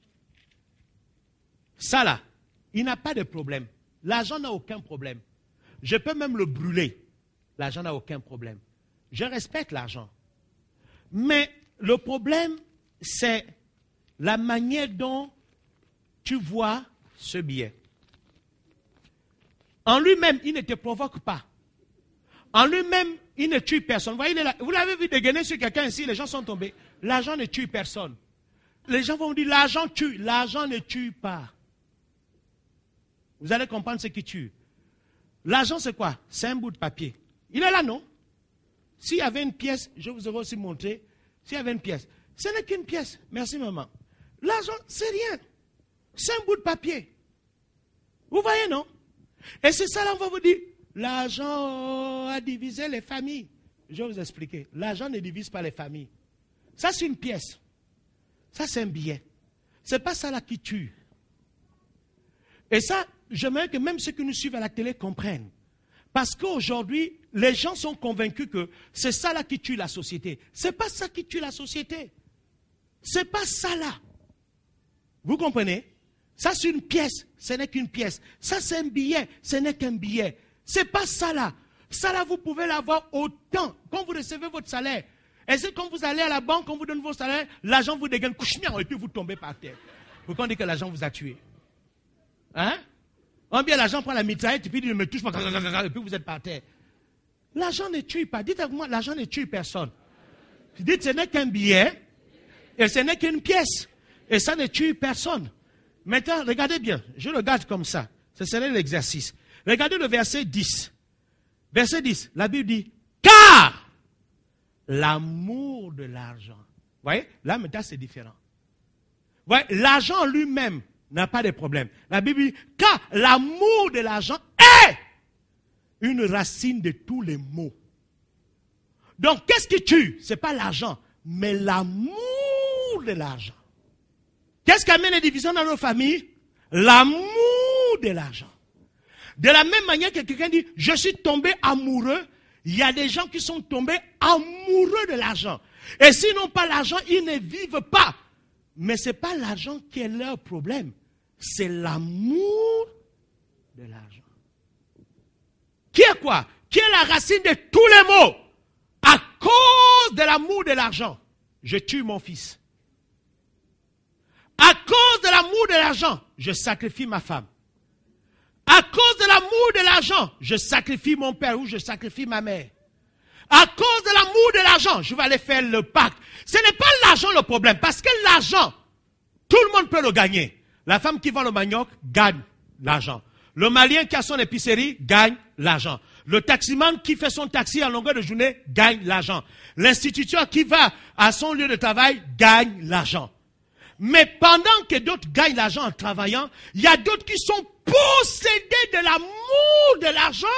Ça là, il n'a pas de problème. L'argent n'a aucun problème. Je peux même le brûler. L'argent n'a aucun problème. Je respecte l'argent. Mais le problème, c'est la manière dont tu vois ce billet. En lui-même, il ne te provoque pas. En lui-même, il ne tue personne. Vous voyez, il est là. Vous l'avez vu dégainer sur quelqu'un ici, les gens sont tombés. L'argent ne tue personne. Les gens vont dire, l'argent tue. L'argent ne tue pas. Vous allez comprendre ce qui tue. L'argent, c'est quoi? C'est un bout de papier. Il est là, non? S'il y avait une pièce, je vous aurais aussi montré. S'il y avait une pièce. Ce n'est qu'une pièce. Merci, maman. L'argent, c'est rien. C'est un bout de papier. Vous voyez, non? Et c'est ça, là, on va vous dire, l'argent a divisé les familles. Je vais vous expliquer. L'argent ne divise pas les familles. Ça, c'est une pièce. Ça, c'est un billet. Ce n'est pas ça, là, qui tue. Et ça, j'aimerais que même ceux qui nous suivent à la télé comprennent. Parce qu'aujourd'hui, les gens sont convaincus que c'est ça là qui tue la société. Ce n'est pas ça qui tue la société. Ce n'est pas ça là. Vous comprenez? Ça c'est une pièce, ce n'est qu'une pièce. Ça c'est un billet, ce n'est qu'un billet. Ce n'est pas ça là. Ça là, vous pouvez l'avoir autant. Quand vous recevez votre salaire, et c'est quand vous allez à la banque, quand vous donne vos salaires, l'argent vous dégaine, et puis vous tombez par terre. Pourquoi on dit que l'argent vous a tué? Hein? On bien l'argent prend la mitraillette et puis il ne me touche pas, et puis vous êtes par terre. L'argent ne tue pas. Dites à moi, l'argent ne tue personne. Dites, ce n'est qu'un billet et ce n'est qu'une pièce. Et ça ne tue personne. Maintenant, regardez bien. Je le garde comme ça. Ce serait l'exercice. Regardez le verset 10. Verset 10. La Bible dit, car l'amour de l'argent. Vous voyez, là maintenant c'est différent. Vous voyez, l'argent lui-même n'a pas de problème. La Bible dit, car l'amour de l'argent est une racine de tous les maux. Donc, qu'est-ce qui tue? Ce n'est pas l'argent, mais l'amour de l'argent. Qu'est-ce qui amène les divisions dans nos familles? L'amour de l'argent. De la même manière que quelqu'un dit, je suis tombé amoureux, il y a des gens qui sont tombés amoureux de l'argent. Et s'ils n'ont pas l'argent, ils ne vivent pas. Mais ce n'est pas l'argent qui est leur problème. C'est l'amour de l'argent. Qui est quoi? Qui est la racine de tous les maux? À cause de l'amour de l'argent, je tue mon fils. À cause de l'amour de l'argent, je sacrifie ma femme. À cause de l'amour de l'argent, je sacrifie mon père ou je sacrifie ma mère. À cause de l'amour de l'argent, je vais aller faire le pacte. Ce n'est pas l'argent le problème, parce que l'argent, tout le monde peut le gagner. La femme qui vend le manioc gagne l'argent. Le Malien qui a son épicerie gagne l'argent. Le taximan qui fait son taxi en longueur de journée gagne l'argent. L'instituteur qui va à son lieu de travail gagne l'argent. Mais pendant que d'autres gagnent l'argent en travaillant, il y a d'autres qui sont possédés de l'amour de l'argent.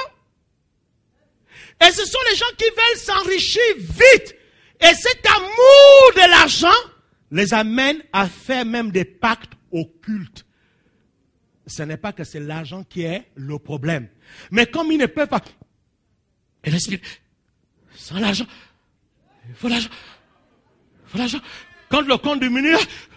Et ce sont les gens qui veulent s'enrichir vite. Et cet amour de l'argent les amène à faire même des pactes occultes. Ce n'est pas que c'est l'argent qui est le problème. Mais comme ils ne peuvent pas... Et l'esprit, sans l'argent, il faut l'argent. Il faut l'argent. Quand le compte diminue,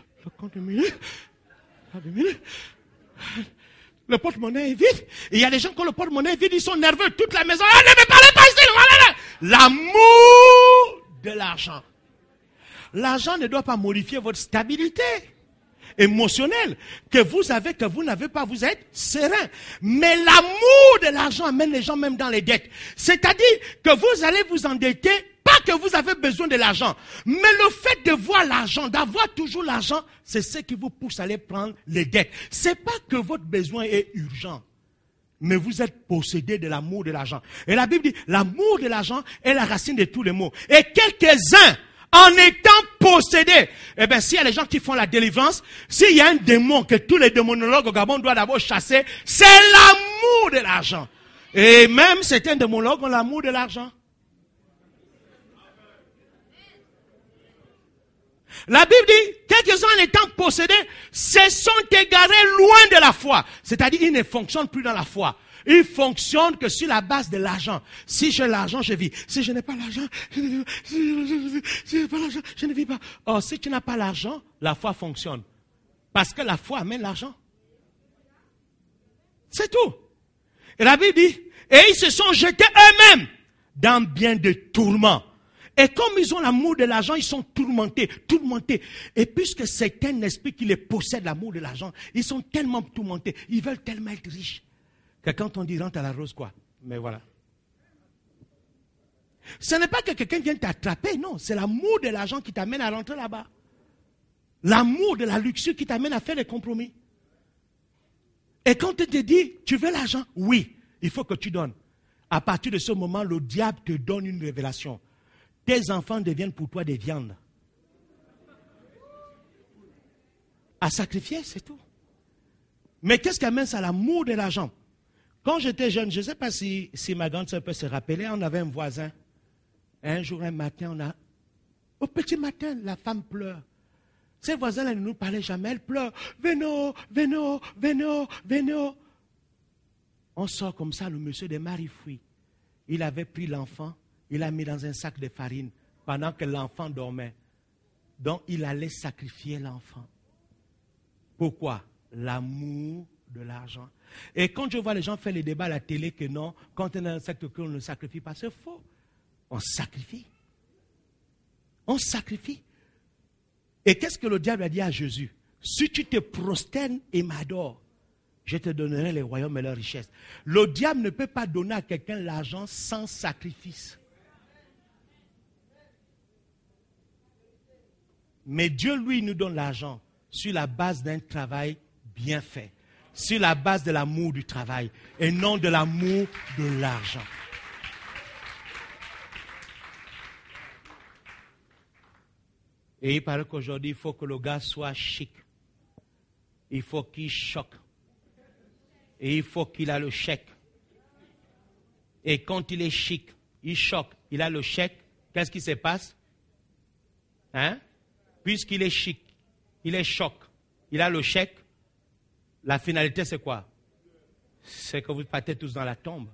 le porte-monnaie est vide. Et il y a des gens, quand le porte-monnaie est vide, ils sont nerveux. Toute la maison, ne me parlez pas ici. L'amour de l'argent. L'argent ne doit pas modifier votre stabilité émotionnelle que vous avez, que vous n'avez pas. Vous êtes serein. Mais l'amour de l'argent amène les gens même dans les dettes. C'est-à-dire que vous allez vous endetter, pas que vous avez besoin de l'argent, mais le fait de voir l'argent, d'avoir toujours l'argent, c'est ce qui vous pousse à aller prendre les dettes. C'est pas que votre besoin est urgent, mais vous êtes possédé de l'amour de l'argent. Et la Bible dit, l'amour de l'argent est la racine de tous les maux. Et quelques-uns, en étant possédés, eh bien, s'il y a des gens qui font la délivrance, s'il y a un démon que tous les démonologues au Gabon doivent d'abord chasser, c'est l'amour de l'argent. Et même certains démonologues ont l'amour de l'argent. La Bible dit, quelques-uns en étant possédés, se sont égarés loin de la foi. C'est-à-dire, ils ne fonctionnent plus dans la foi. Ils fonctionnent que sur la base de l'argent. Si j'ai l'argent, je vis. Si je n'ai pas l'argent, je ne vis pas. Si je n'ai pas l'argent, je ne vis pas. Or, si tu n'as pas l'argent, la foi fonctionne. Parce que la foi amène l'argent. C'est tout. Et la Bible dit, et ils se sont jetés eux-mêmes dans bien de tourments. Et comme ils ont l'amour de l'argent, ils sont tourmentés. Et puisque c'est un esprit qui les possède, l'amour de l'argent, ils sont tellement tourmentés. Ils veulent tellement être riches. Que quand on dit rentre à la rose, quoi. Mais voilà. Ce n'est pas que quelqu'un vienne t'attraper, non. C'est l'amour de l'argent qui t'amène à rentrer là-bas. L'amour de la luxure qui t'amène à faire des compromis. Et quand on te dit, tu veux l'argent? Oui, il faut que tu donnes. À partir de ce moment, le diable te donne une révélation. Tes enfants deviennent pour toi des viandes. À sacrifier, c'est tout. Mais qu'est-ce qui amène ça? L'amour de l'argent. Quand j'étais jeune, je ne sais pas si ma grande soeur peut se rappeler, on avait un voisin. Un jour, un matin, au petit matin, la femme pleure. Ces voisins-là ne nous parlaient jamais, elle pleure. Venez. On sort comme ça, le monsieur de Marie fuit. Il avait pris l'enfant, il l'a mis dans un sac de farine pendant que l'enfant dormait. Donc, il allait sacrifier l'enfant. Pourquoi? L'amour de l'argent. Et quand je vois les gens faire les débats à la télé que non, quand on est dans un secte on ne sacrifie pas, c'est faux. On sacrifie. On sacrifie. Et qu'est-ce que le diable a dit à Jésus? Si tu te prosternes et m'adores, je te donnerai les royaumes et leurs richesses. Le diable ne peut pas donner à quelqu'un l'argent sans sacrifice. Mais Dieu, lui, nous donne l'argent sur la base d'un travail bien fait. Sur la base de l'amour du travail et non de l'amour de l'argent. Et il paraît qu'aujourd'hui, il faut que le gars soit chic. Il faut qu'il choque. Et il faut qu'il ait le chèque. Et quand il est chic, il choque, il a le chèque, qu'est-ce qui se passe? Hein? Puisqu'il est chic, il est choc, il a le chèque, la finalité, c'est quoi? C'est que vous partez tous dans la tombe.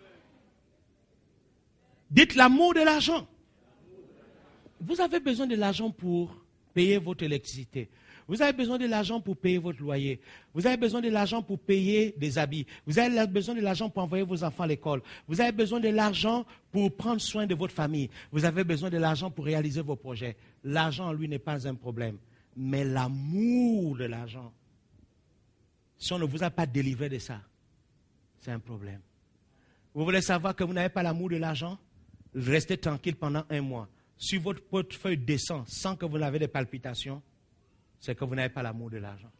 Dites l'amour de l'argent. Vous avez besoin de l'argent pour payer votre électricité. Vous avez besoin de l'argent pour payer votre loyer. Vous avez besoin de l'argent pour payer des habits. Vous avez besoin de l'argent pour envoyer vos enfants à l'école. Vous avez besoin de l'argent pour prendre soin de votre famille. Vous avez besoin de l'argent pour réaliser vos projets. L'argent, lui, n'est pas un problème. Mais l'amour de l'argent, si on ne vous a pas délivré de ça, c'est un problème. Vous voulez savoir que vous n'avez pas l'amour de l'argent? Restez tranquille pendant 1 mois. Si votre portefeuille descend sans que vous n'avez des palpitations, c'est que vous n'avez pas l'amour de l'argent.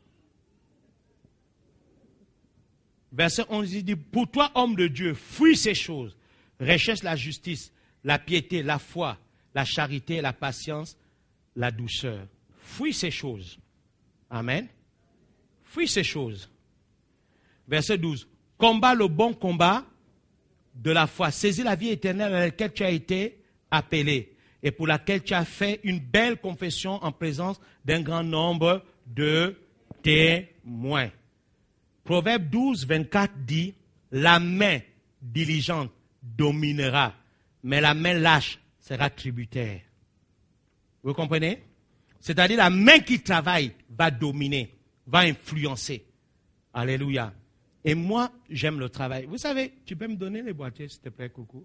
Verset 11 dit, pour toi, homme de Dieu, fuis ces choses. Recherche la justice, la piété, la foi, la charité, la patience, la douceur. Fuis ces choses. Amen. Fuis ces choses. Verset 12. Combat le bon combat de la foi. Saisis la vie éternelle à laquelle tu as été appelé et pour laquelle tu as fait une belle confession en présence d'un grand nombre de témoins. Proverbe 12, 24 dit, la main diligente dominera, mais la main lâche sera tributaire. Vous comprenez? C'est-à-dire la main qui travaille va dominer, va influencer. Alléluia. Et moi, j'aime le travail. Vous savez, tu peux me donner les boîtiers, s'il te plaît, coucou?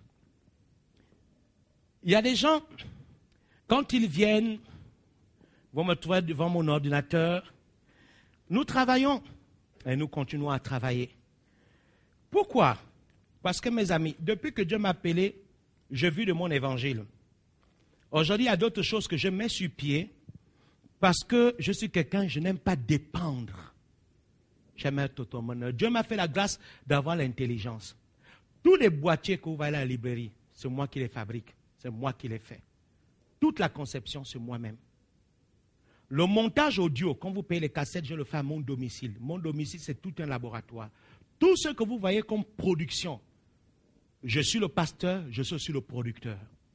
Il y a des gens, quand ils viennent, vont me trouver devant mon ordinateur. Nous travaillons et nous continuons à travailler. Pourquoi? Parce que mes amis, depuis que Dieu m'a appelé, je vis de mon évangile. Aujourd'hui, il y a d'autres choses que je mets sur pied parce que je suis quelqu'un, je n'aime pas dépendre. J'aime être autonome. Dieu m'a fait la grâce d'avoir l'intelligence. Tous les boîtiers que vous voyez à la librairie, c'est moi qui les fabrique. C'est moi qui les fais. Toute la conception, c'est moi-même. Le montage audio, quand vous payez les cassettes, je le fais à mon domicile. Mon domicile, c'est tout un laboratoire. Tout ce que vous voyez comme production, je suis le pasteur, je suis aussi le producteur.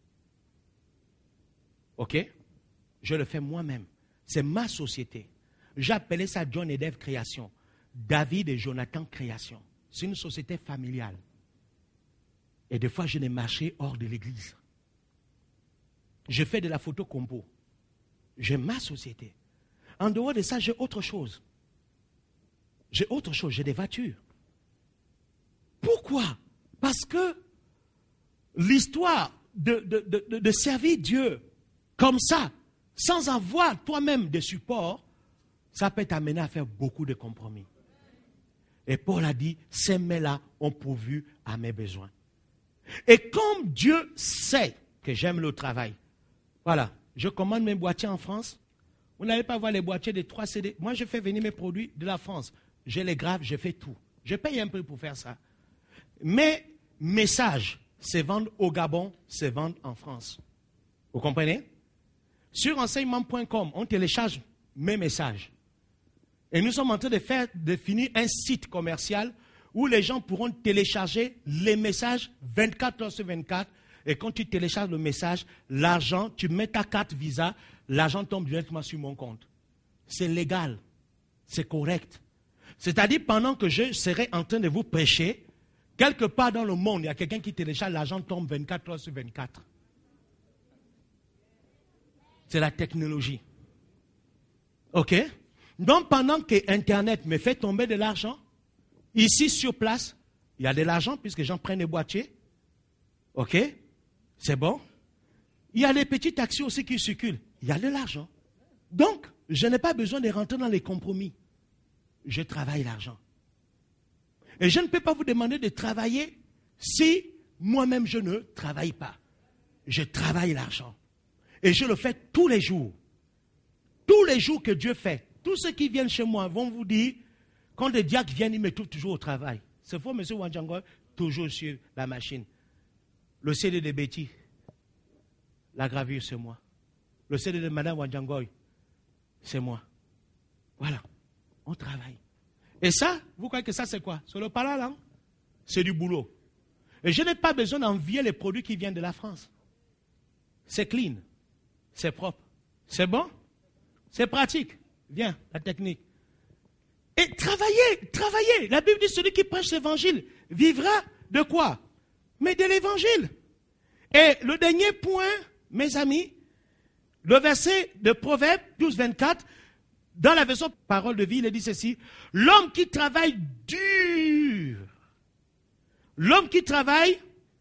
OK? Je le fais moi-même. C'est ma société. J'appelais ça John et Dave Création. David et Jonathan Création. C'est une société familiale. Et des fois, je n'ai marché hors de l'église. Je fais de la photo compo. J'ai ma société. En dehors de ça, j'ai autre chose. J'ai autre chose, j'ai des voitures. Pourquoi? Parce que l'histoire de servir Dieu comme ça, sans avoir toi-même des supports, ça peut t'amener à faire beaucoup de compromis. Et Paul a dit, ces mains-là ont pourvu à mes besoins. Et comme Dieu sait que j'aime le travail, voilà, je commande mes boîtiers en France. Vous n'allez pas voir les boîtiers de 3 CD. Moi, je fais venir mes produits de la France. Je les grave, je fais tout. Je paye un peu pour faire ça. Mes messages, c'est vendre au Gabon, c'est vendre en France. Vous comprenez? Sur enseignement.com, on télécharge mes messages. Et nous sommes en train de finir un site commercial où les gens pourront télécharger les messages 24 heures sur 24. Et quand tu télécharges le message, l'argent, tu mets ta carte Visa, l'argent tombe directement sur mon compte. C'est légal. C'est correct. C'est-à-dire, pendant que je serai en train de vous prêcher, quelque part dans le monde, il y a quelqu'un qui télécharge, l'argent tombe 24 heures sur 24. C'est la technologie. OK? Donc, pendant que Internet me fait tomber de l'argent, ici, sur place, il y a de l'argent puisque les gens prennent les boîtiers. OK? C'est bon? Il y a les petits taxis aussi qui circulent. Il y a de l'argent. Donc, je n'ai pas besoin de rentrer dans les compromis. Je travaille l'argent. Et je ne peux pas vous demander de travailler si moi-même je ne travaille pas. Je travaille l'argent. Et je le fais tous les jours. Tous les jours que Dieu fait. Tous ceux qui viennent chez moi vont vous dire, quand les diacres viennent, ils me trouvent toujours au travail. C'est faux, M. Wanjangoy, toujours sur la machine. Le CD de Betty, la gravure, c'est moi. Le CD de Mme Wanjangoy, c'est moi. Voilà, on travaille. Et ça, vous croyez que ça c'est quoi? C'est le parlant, c'est du boulot. Et je n'ai pas besoin d'envier les produits qui viennent de la France. C'est clean, c'est propre, c'est bon, c'est pratique. Viens, la technique. Et travaillez. La Bible dit, celui qui prêche l'évangile vivra de quoi? Mais de l'évangile. Et le dernier point, mes amis, Le verset de Proverbe 12, 24, dans la version Parole de vie, il dit ceci. L'homme qui travaille dur, l'homme qui travaille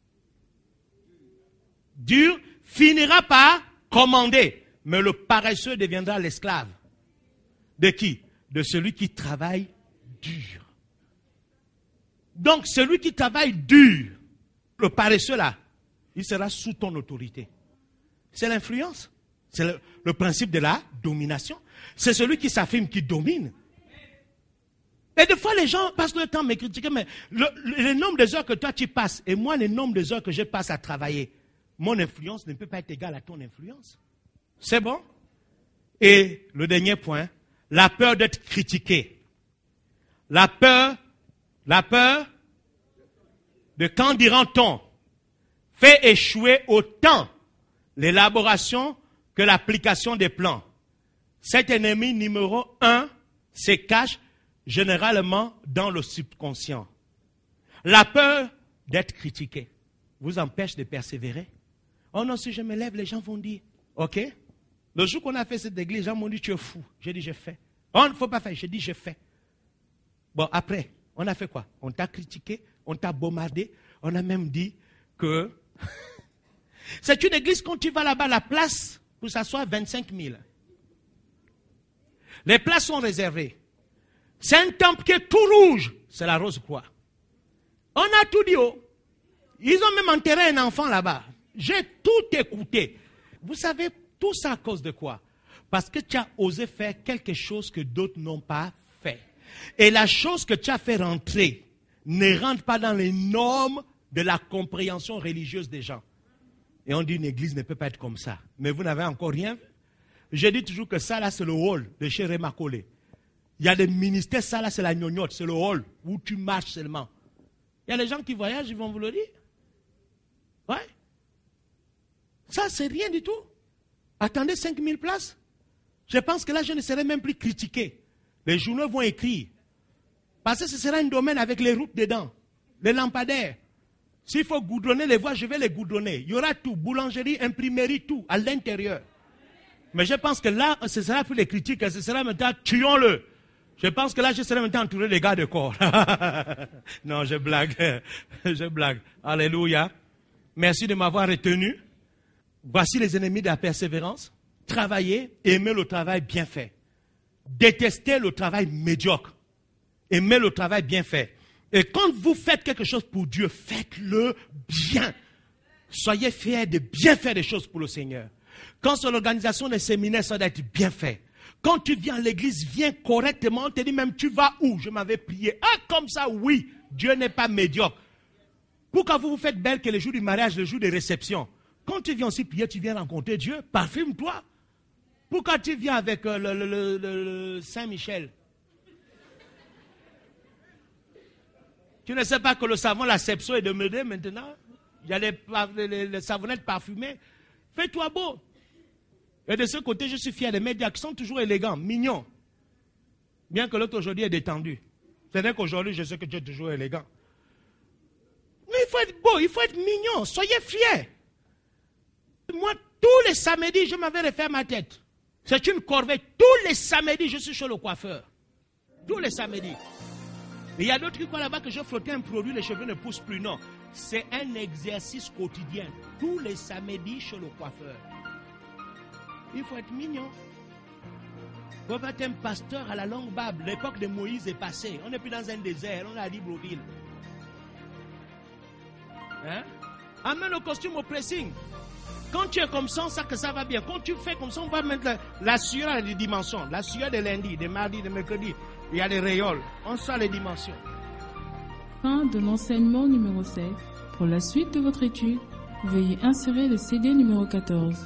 dur finira par commander, mais le paresseux deviendra l'esclave. De qui? De celui qui travaille dur. Donc, celui qui travaille dur, le paresseux là, il sera sous ton autorité. C'est l'influence. C'est le principe de la domination. C'est celui qui s'affirme qui domine. Et des fois, les gens passent le temps à me critiquer, mais le nombre des heures que toi tu passes, et moi, le nombre des heures que je passe à travailler, mon influence ne peut pas être égale à ton influence. C'est bon? Et le dernier point, la peur d'être critiqué. La peur de quand dira-t-on fait échouer autant l'élaboration que l'application des plans. Cet ennemi numéro 1 se cache généralement dans le subconscient. La peur d'être critiqué vous empêche de persévérer. Oh non, si je me lève, les gens vont dire, ok. Le jour qu'on a fait cette église, les gens m'ont dit, tu es fou. J'ai dit, je fais. Oh, il ne faut pas faire. J'ai dit, je fais. Bon, après, on a fait quoi? On t'a critiqué, on t'a bombardé, on a même dit que c'est une église, quand tu vas là-bas, la place pour s'asseoir, 25 000. Les places sont réservées. C'est un temple qui est tout rouge. C'est la Rose-Croix. On a tout dit. Oh. Ils ont même enterré un enfant là-bas. J'ai tout écouté. Vous savez, tout ça à cause de quoi? Parce que tu as osé faire quelque chose que d'autres n'ont pas fait. Et la chose que tu as fait rentrer ne rentre pas dans les normes de la compréhension religieuse des gens. Et on dit une église ne peut pas être comme ça. Mais vous n'avez encore rien vu. Je dis toujours que ça là c'est le hall de chez Réma Collé. Il y a des ministères, ça là c'est la gnognotte, c'est le hall où tu marches seulement. Il y a des gens qui voyagent, ils vont vous le dire. Ouais. Ça c'est rien du tout. Attendez 5000 places. Je pense que là je ne serai même plus critiqué. Les journaux vont écrire. Parce que ce sera un domaine avec les routes dedans, les lampadaires. S'il faut goudronner les voies, je vais les goudronner. Il y aura tout, boulangerie, imprimerie, tout, à l'intérieur. Mais je pense que là, ce sera plus les critiques, ce sera maintenant, tuons-le. Je pense que là, je serai maintenant entouré des gars de corps. Non, je blague. Je blague. Alléluia. Merci de m'avoir retenu. Voici les ennemis de la persévérance. Travailler, aimer le travail bien fait. Détester le travail médiocre. Aimer le travail bien fait. Et quand vous faites quelque chose pour Dieu, faites-le bien. Soyez fiers de bien faire des choses pour le Seigneur. Quand c'est l'organisation des séminaires, ça doit être bien fait. Quand tu viens à l'église, viens correctement. On te dit même, tu vas où? Je m'avais prié. Ah, comme ça, oui. Dieu n'est pas médiocre. Pourquoi vous vous faites belle que le jour du mariage, le jour des réceptions? Quand tu viens aussi prier, tu viens rencontrer Dieu. Parfume-toi. Pourquoi tu viens avec le Saint-Michel? Tu ne sais pas que le savon, la Sepso est de mode maintenant? Il y a les savonnettes parfumées. Fais-toi beau. Et de ce côté, je suis fier des médias qui sont toujours élégants, mignons. Bien que l'autre aujourd'hui est détendu. C'est-à-dire qu'aujourd'hui, je sais que tu es toujours élégant. Mais il faut être beau, il faut être mignon. Soyez fiers. Moi, tous les samedis, je m'avais refait ma tête. C'est une corvée. Tous les samedis, je suis chez le coiffeur. Tous les samedis. Et il y a d'autres qui croient là-bas que je frottais un produit, les cheveux ne poussent plus. Non. C'est un exercice quotidien. Tous les samedis chez le coiffeur. Il faut être mignon. Vous pouvez être un pasteur à la longue barbe. L'époque de Moïse est passée. On n'est plus dans un désert. On est à Libreville. Hein? Amène le costume au pressing. Quand tu es comme ça, on sait que ça va bien. Quand tu fais comme ça, on va mettre la sueur à des dimensions. La sueur de lundi, de mardi, de mercredi. Il y a des rayons. On sent les dimensions. Fin de l'enseignement numéro 16. Pour la suite de votre étude, veuillez insérer le CD numéro 14.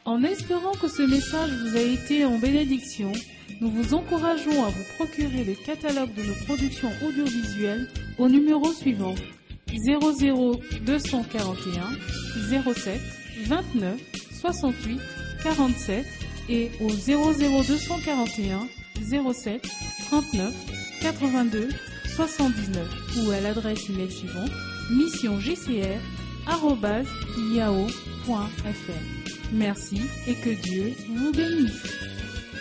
En espérant que ce message vous a été en bénédiction, nous vous encourageons à vous procurer le catalogue de nos productions audiovisuelles au numéro suivant 00 241 07 29 68 47 et au 00 241 07 39 82 79 ou à l'adresse email suivante missiongcr@yahoo.fr. Merci et que Dieu vous bénisse.